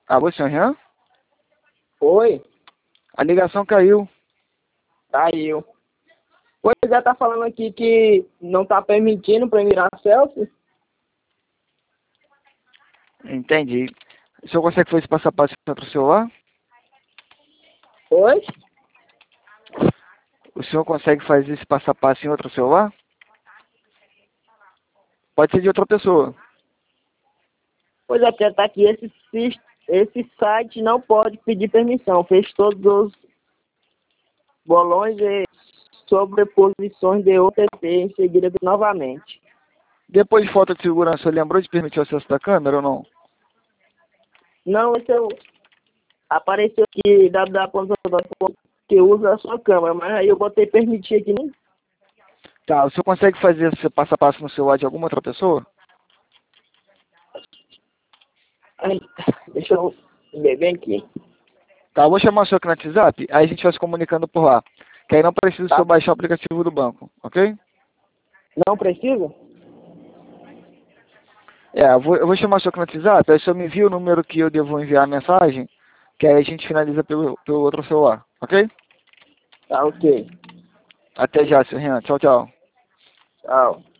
Alô, senhor Jean? Oi, A ligação caiu. caiu. Pois é, tá falando aqui que não tá permitindo pra eu virar selfie? Entendi. O senhor consegue fazer esse passo a passo em outro celular? Oi? O senhor consegue fazer esse passo a passo em outro celular? Pode ser de outra pessoa. Pois é, porque tá aqui, esse site não pode pedir permissão. Fez todos os bolões e sobreposições de OTP em seguida novamente. Depois de falta de segurança, o senhor lembrou de permitir o acesso da câmera ou não? Não, esse eu apareceu aqui que usa a sua câmera, mas aí eu botei permitir aqui, né? Tá, o senhor consegue fazer esse passo a passo no celular de alguma outra pessoa? Ai, deixa eu beber aqui. Tá, eu vou chamar o senhor aqui no WhatsApp, aí a gente vai se comunicando por lá. Que aí não precisa o Tá? senhor baixar o aplicativo do banco, ok? Não precisa? Eu vou chamar o senhor aqui no WhatsApp, aí o senhor me envia o número que eu devo enviar a mensagem, que aí a gente finaliza pelo outro celular, ok? Tá, ok. Até já, senhor Renan. Tchau, tchau. Tchau.